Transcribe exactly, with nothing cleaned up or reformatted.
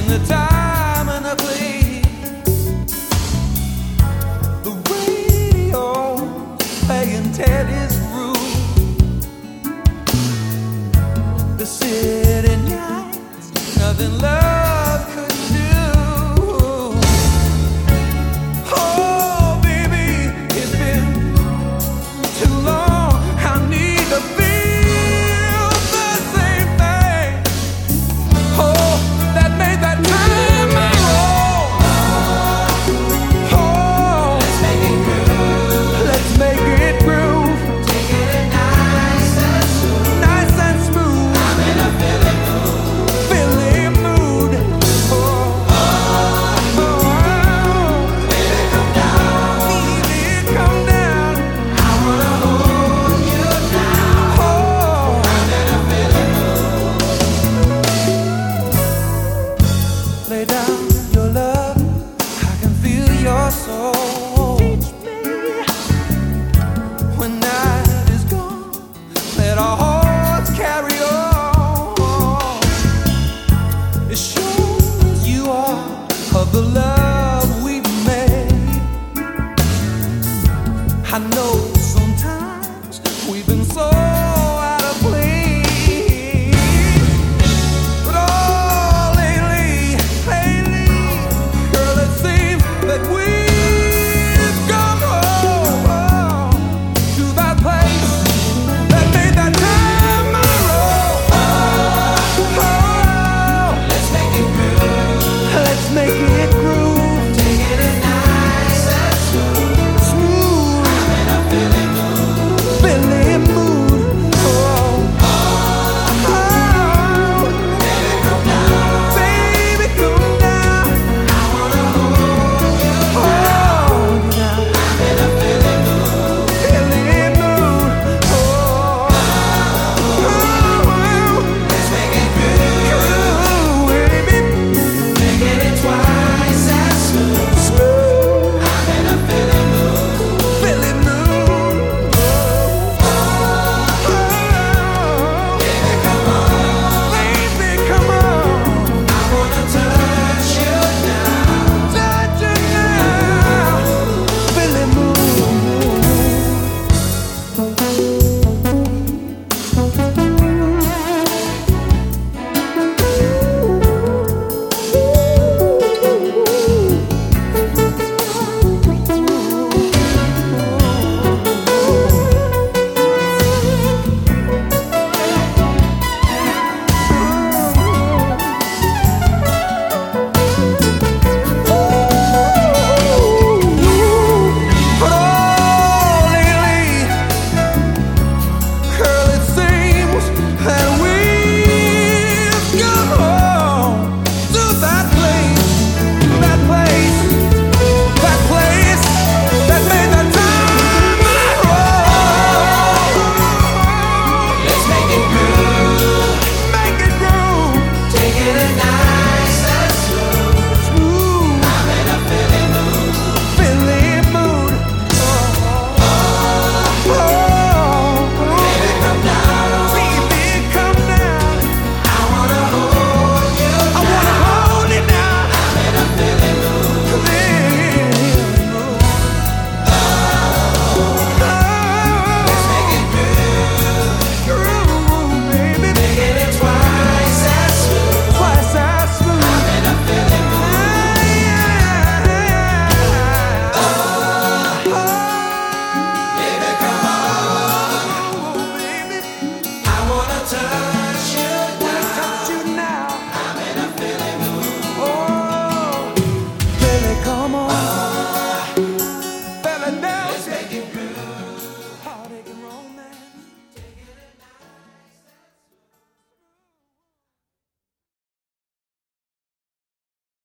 in the time and the place. The radio playing Teddy's Groove. The city nights, nothing love could do. Oh, baby, it's been too long. I need to feel the same thing. Oh, that made that time roll. Oh, let's make it groove. Let's make it groove. Take it nice and smooth. Nice and smooth. I'm in a feeling mood. Feeling mood. Oh, oh, oh, oh. Baby, come down. Baby, come down. I wanna hold you now. Oh, I'm in a feeling mood. Lay down your love. I can feel your soul. Teach me when night is gone. Let our hearts carry on. As sure as you are of the love we've made, I know